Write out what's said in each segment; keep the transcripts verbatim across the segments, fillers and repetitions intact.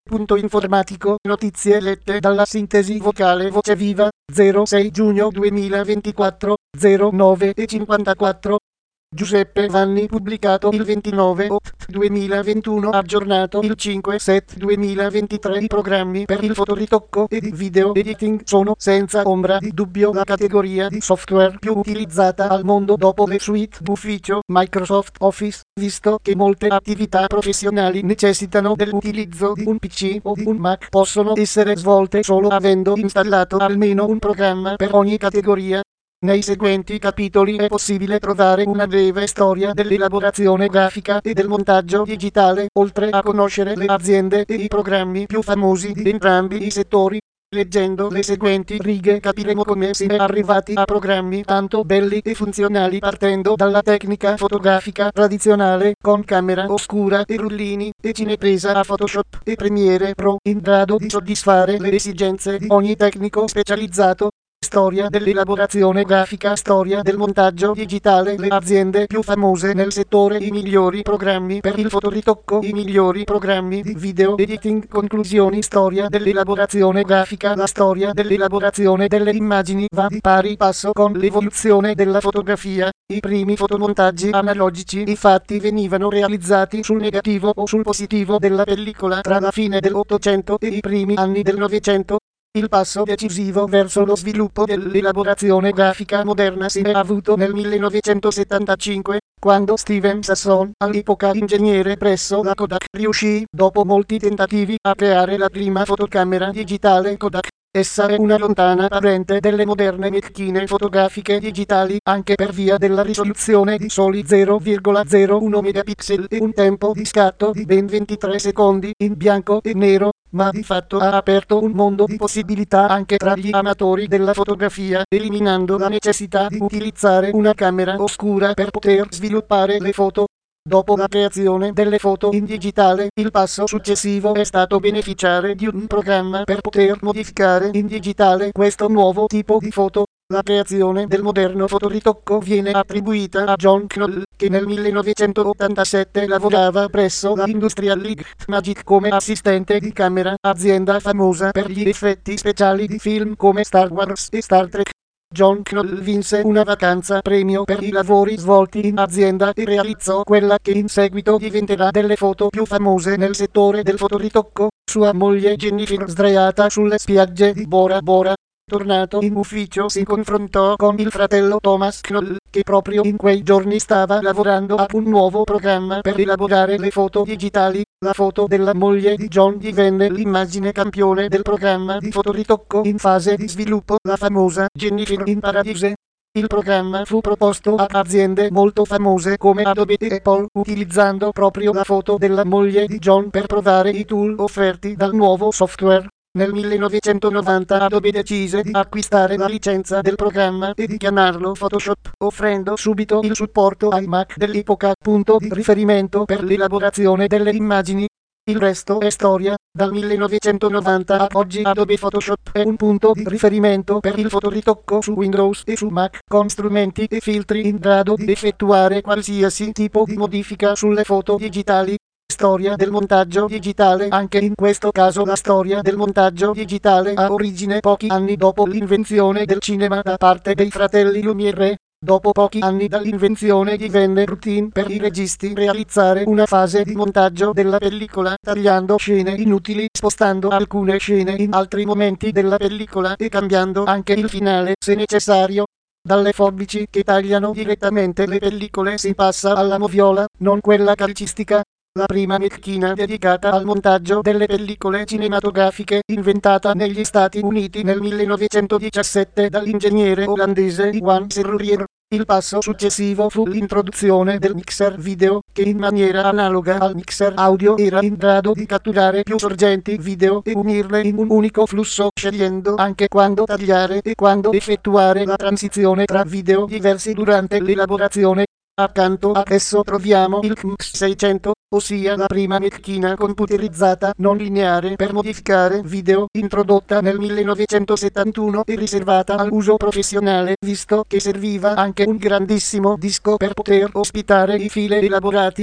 Punto informatico, notizie lette dalla sintesi vocale Voce Viva, zero sei giugno duemilaventiquattro, zero nove e cinquantaquattro. Giuseppe Vanni, pubblicato il ventinove ottobre duemilaventuno, aggiornato il cinque sette duemilaventitré. I programmi per il fotoritocco e il video editing sono senza ombra di dubbio la categoria di software più utilizzata al mondo dopo le suite d'ufficio Microsoft Office, visto che molte attività professionali necessitano dell'utilizzo di un P C o di un Mac, possono essere svolte solo avendo installato almeno un programma per ogni categoria. Nei seguenti capitoli è possibile trovare una breve storia dell'elaborazione grafica e del montaggio digitale, oltre a conoscere le aziende e i programmi più famosi di entrambi i settori. Leggendo le seguenti righe capiremo come si è arrivati a programmi tanto belli e funzionali, partendo dalla tecnica fotografica tradizionale con camera oscura e rullini e cinepresa a Photoshop e Premiere Pro, in grado di soddisfare le esigenze di ogni tecnico specializzato. Storia dell'elaborazione grafica, storia del montaggio digitale, le aziende più famose nel settore, i migliori programmi per il fotoritocco, i migliori programmi di video editing, conclusioni, storia dell'elaborazione grafica. La storia dell'elaborazione delle immagini va di pari passo con l'evoluzione della fotografia. I primi fotomontaggi analogici infatti venivano realizzati sul negativo o sul positivo della pellicola tra la fine dell'Ottocento e i primi anni del Novecento. Il passo decisivo verso lo sviluppo dell'elaborazione grafica moderna si è avuto nel millenovecentosettantacinque, quando Steven Sasson, all'epoca ingegnere presso la Kodak, riuscì, dopo molti tentativi, a creare la prima fotocamera digitale Kodak. Essa è una lontana parente delle moderne macchine fotografiche digitali, anche per via della risoluzione di soli zero virgola zero uno megapixel e un tempo di scatto di ben ventitré secondi in bianco e nero, ma di fatto ha aperto un mondo di possibilità anche tra gli amatori della fotografia, eliminando la necessità di utilizzare una camera oscura per poter sviluppare le foto. Dopo la creazione delle foto in digitale, il passo successivo è stato beneficiare di un programma per poter modificare in digitale questo nuovo tipo di foto. La creazione del moderno fotoritocco viene attribuita a John Knoll, che nel millenovecentottantasette lavorava presso la Industrial Light Magic come assistente di camera, azienda famosa per gli effetti speciali di film come Star Wars e Star Trek. John Knoll vinse una vacanza premio per i lavori svolti in azienda e realizzò quella che in seguito diventerà delle foto più famose nel settore del fotoritocco. Sua moglie Jennifer, sdraiata sulle spiagge di Bora Bora, tornato in ufficio, si confrontò con il fratello Thomas Knoll, che proprio in quei giorni stava lavorando a un nuovo programma per elaborare le foto digitali. La foto della moglie di John divenne l'immagine campione del programma di fotoritocco in fase di sviluppo, la famosa Jennifer in Paradise. Il programma fu proposto a aziende molto famose come Adobe e Apple, utilizzando proprio la foto della moglie di John per provare i tool offerti dal nuovo software. Nel millenovecentonovanta Adobe decise di acquistare la licenza del programma e di chiamarlo Photoshop, offrendo subito il supporto ai Mac dell'epoca, punto di riferimento per l'elaborazione delle immagini. Il resto è storia. Dal millenovecentonovanta a oggi Adobe Photoshop è un punto di riferimento per il fotoritocco su Windows e su Mac, con strumenti e filtri in grado di effettuare qualsiasi tipo di modifica sulle foto digitali. Storia del montaggio digitale. Anche in questo caso la storia del montaggio digitale ha origine pochi anni dopo l'invenzione del cinema da parte dei fratelli Lumière. Dopo pochi anni dall'invenzione divenne routine per i registi realizzare una fase di montaggio della pellicola, tagliando scene inutili, spostando alcune scene in altri momenti della pellicola e cambiando anche il finale se necessario. Dalle forbici che tagliano direttamente le pellicole si passa alla moviola, non quella calcistica. La prima macchina dedicata al montaggio delle pellicole cinematografiche, inventata negli Stati Uniti nel millenovecentodiciassette dall'ingegnere olandese Iwan Serurier. Il passo successivo fu l'introduzione del mixer video, che in maniera analoga al mixer audio era in grado di catturare più sorgenti video e unirle in un unico flusso, scegliendo anche quando tagliare e quando effettuare la transizione tra video diversi durante l'elaborazione. Accanto a esso troviamo il C M X seicento, ossia la prima macchina computerizzata non lineare per modificare video, introdotta nel millenovecentosettantuno e riservata all'uso professionale, visto che serviva anche un grandissimo disco per poter ospitare i file elaborati.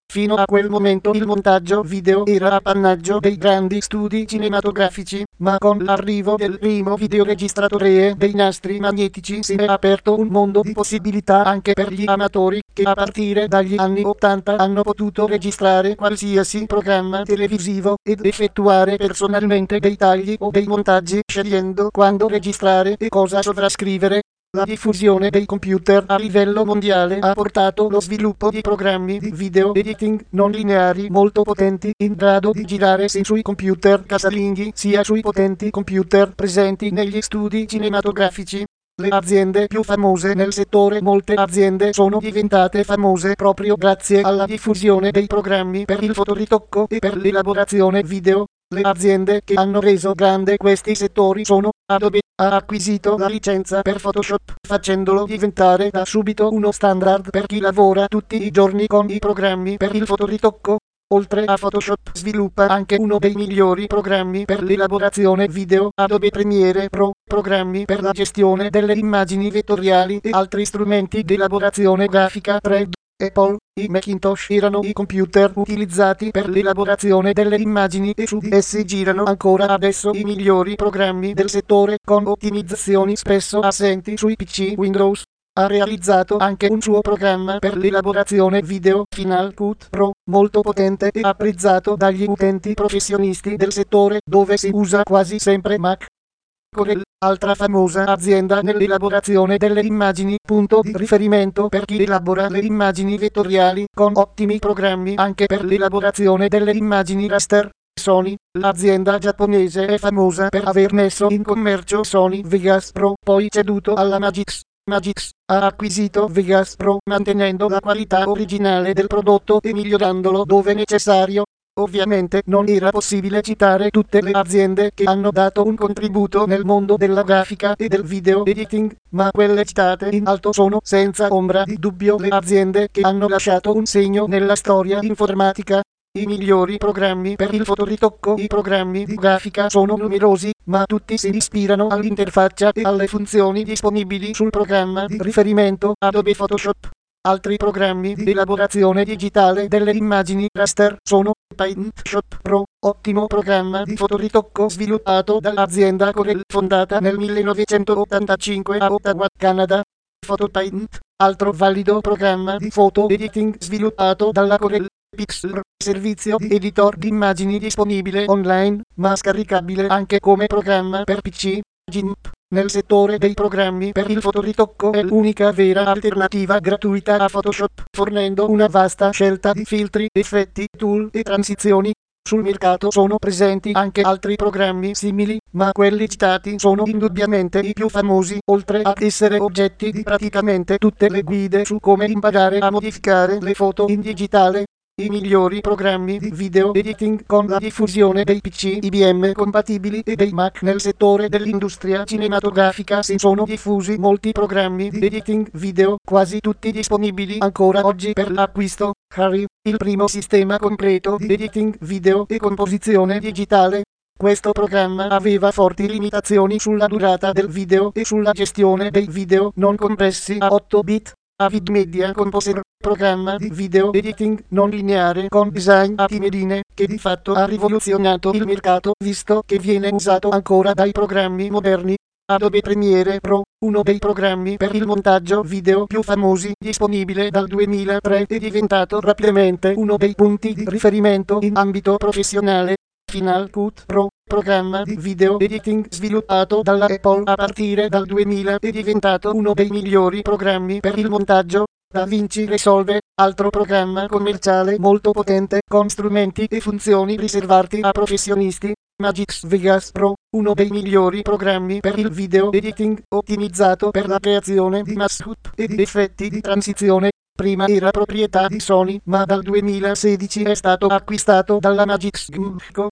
Fino a quel momento il montaggio video era appannaggio dei grandi studi cinematografici, ma con l'arrivo del primo videoregistratore e dei nastri magnetici si è aperto un mondo di possibilità anche per gli amatori, che a partire dagli anni ottanta hanno potuto registrare qualsiasi programma televisivo ed effettuare personalmente dei tagli o dei montaggi scegliendo quando registrare e cosa sovrascrivere. La diffusione dei computer a livello mondiale ha portato lo sviluppo di programmi di video editing non lineari molto potenti in grado di girare sia sui computer casalinghi sia sui potenti computer presenti negli studi cinematografici. Le aziende più famose nel settore, molte aziende sono diventate famose proprio grazie alla diffusione dei programmi per il fotoritocco e per l'elaborazione video. Le aziende che hanno reso grande questi settori sono Adobe, ha acquisito la licenza per Photoshop, facendolo diventare da subito uno standard per chi lavora tutti i giorni con i programmi per il fotoritocco. Oltre a Photoshop sviluppa anche uno dei migliori programmi per l'elaborazione video, Adobe Premiere Pro, programmi per la gestione delle immagini vettoriali e altri strumenti di elaborazione grafica tre D. Apple, i Macintosh erano i computer utilizzati per l'elaborazione delle immagini e su di essi girano ancora adesso i migliori programmi del settore con ottimizzazioni spesso assenti sui P C Windows. Ha realizzato anche un suo programma per l'elaborazione video, Final Cut Pro, molto potente e apprezzato dagli utenti professionisti del settore, dove si usa quasi sempre Mac. Corel, altra famosa azienda nell'elaborazione delle immagini, punto di riferimento per chi elabora le immagini vettoriali, con ottimi programmi anche per l'elaborazione delle immagini raster. Sony, l'azienda giapponese è famosa per aver messo in commercio Sony Vegas Pro, poi ceduto alla Magix. Magix ha acquisito Vegas Pro mantenendo la qualità originale del prodotto e migliorandolo dove necessario. Ovviamente non era possibile citare tutte le aziende che hanno dato un contributo nel mondo della grafica e del video editing, ma quelle citate in alto sono senza ombra di dubbio le aziende che hanno lasciato un segno nella storia informatica. I migliori programmi per il fotoritocco, i programmi di grafica sono numerosi, ma tutti si ispirano all'interfaccia e alle funzioni disponibili sul programma di riferimento Adobe Photoshop. Altri programmi di elaborazione digitale delle immagini raster sono PaintShop Pro, ottimo programma di fotoritocco sviluppato dall'azienda Corel fondata nel millenovecentottantacinque a Ottawa, Canada. PhotoPaint, altro valido programma di foto editing sviluppato dalla Corel. Pixlr, servizio di editor di immagini disponibile online, ma scaricabile anche come programma per P C. GIMP, nel settore dei programmi per il fotoritocco è l'unica vera alternativa gratuita a Photoshop, fornendo una vasta scelta di filtri, effetti, tool e transizioni. Sul mercato sono presenti anche altri programmi simili, ma quelli citati sono indubbiamente i più famosi, oltre ad essere oggetti di praticamente tutte le guide su come imparare a modificare le foto in digitale. I migliori programmi di video editing con la diffusione dei P C I B M compatibili e dei Mac nel settore dell'industria cinematografica si sono diffusi molti programmi di editing video, quasi tutti disponibili ancora oggi per l'acquisto. Harry, il primo sistema completo di editing video e composizione digitale. Questo programma aveva forti limitazioni sulla durata del video e sulla gestione dei video non compressi a otto bit. Avid Media Composer, programma di video editing non lineare con design a timedine, che di fatto ha rivoluzionato il mercato visto che viene usato ancora dai programmi moderni. Adobe Premiere Pro, uno dei programmi per il montaggio video più famosi disponibile dal duemilatré, è diventato rapidamente uno dei punti di riferimento in ambito professionale. Final Cut Pro, programma di video editing sviluppato dalla Apple a partire dal duemila, è diventato uno dei migliori programmi per il montaggio. DaVinci Resolve, altro programma commerciale molto potente con strumenti e funzioni riservati a professionisti. Magix Vegas Pro, uno dei migliori programmi per il video editing, ottimizzato per la creazione di mashup e di effetti di transizione. Prima era proprietà di Sony, ma dal duemilasedici è stato acquistato dalla Magix Gimco.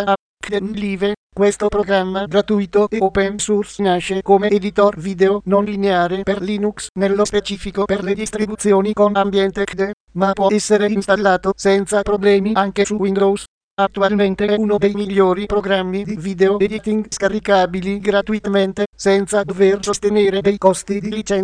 Live, questo programma gratuito e open source nasce come editor video non lineare per Linux, nello specifico per le distribuzioni con ambiente C D E, ma può essere installato senza problemi anche su Windows. Attualmente è uno dei migliori programmi di video editing scaricabili gratuitamente, senza dover sostenere dei costi di licenza.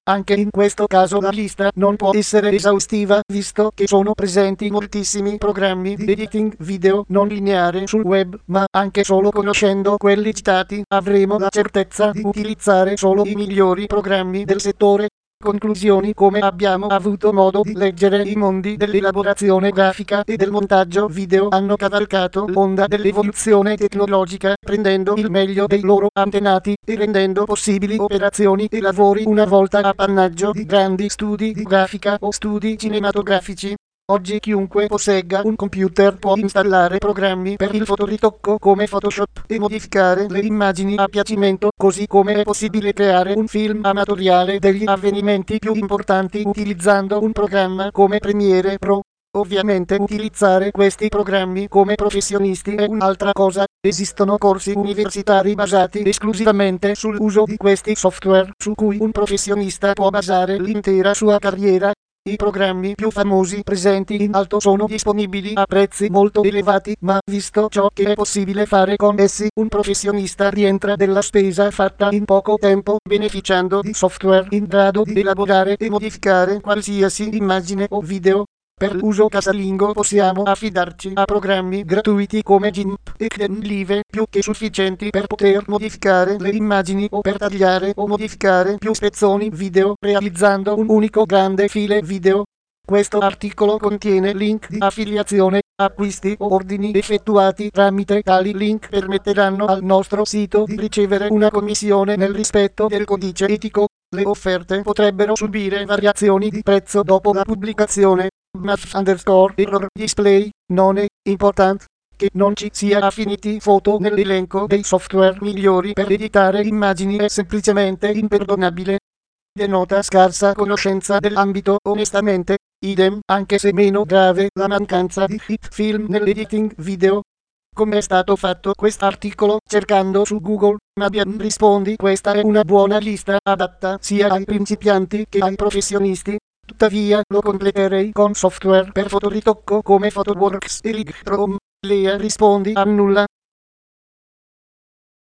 Anche in questo caso la lista non può essere esaustiva, visto che sono presenti moltissimi programmi di editing video non lineare sul web, ma anche solo conoscendo quelli citati avremo la certezza di utilizzare solo i migliori programmi del settore. Conclusioni: come abbiamo avuto modo di leggere, i mondi dell'elaborazione grafica e del montaggio video hanno cavalcato l'onda dell'evoluzione tecnologica, prendendo il meglio dei loro antenati e rendendo possibili operazioni e lavori una volta appannaggio di grandi studi di grafica o studi cinematografici. Oggi chiunque possegga un computer può installare programmi per il fotoritocco come Photoshop e modificare le immagini a piacimento, così come è possibile creare un film amatoriale degli avvenimenti più importanti utilizzando un programma come Premiere Pro. Ovviamente utilizzare questi programmi come professionisti è un'altra cosa. Esistono corsi universitari basati esclusivamente sull'uso di questi software, su cui un professionista può basare l'intera sua carriera. I programmi più famosi presenti in alto sono disponibili a prezzi molto elevati, ma visto ciò che è possibile fare con essi, un professionista rientra della spesa fatta in poco tempo, beneficiando di software in grado di elaborare e modificare qualsiasi immagine o video. Per l'uso casalingo possiamo affidarci a programmi gratuiti come GIMP e Kdenlive, più che sufficienti per poter modificare le immagini o per tagliare o modificare più spezzoni video, realizzando un unico grande file video. Questo articolo contiene link di affiliazione. Acquisti o ordini effettuati tramite tali link permetteranno al nostro sito di ricevere una commissione nel rispetto del codice etico. Le offerte potrebbero subire variazioni di prezzo dopo la pubblicazione. Math underscore error display. Non è importante che non ci sia Affinity Photo nell'elenco dei software migliori per editare immagini, è semplicemente imperdonabile. Denota scarsa conoscenza dell'ambito. Onestamente, idem, anche se meno grave, la mancanza di hit film nell'editing video. Come è stato fatto quest'articolo? Cercando su Google, Mabian rispondi: questa è una buona lista, adatta sia ai principianti che ai professionisti. Tuttavia, lo completerei con software per fotoritocco come Photoworks e Lightroom. Lea rispondi: annulla.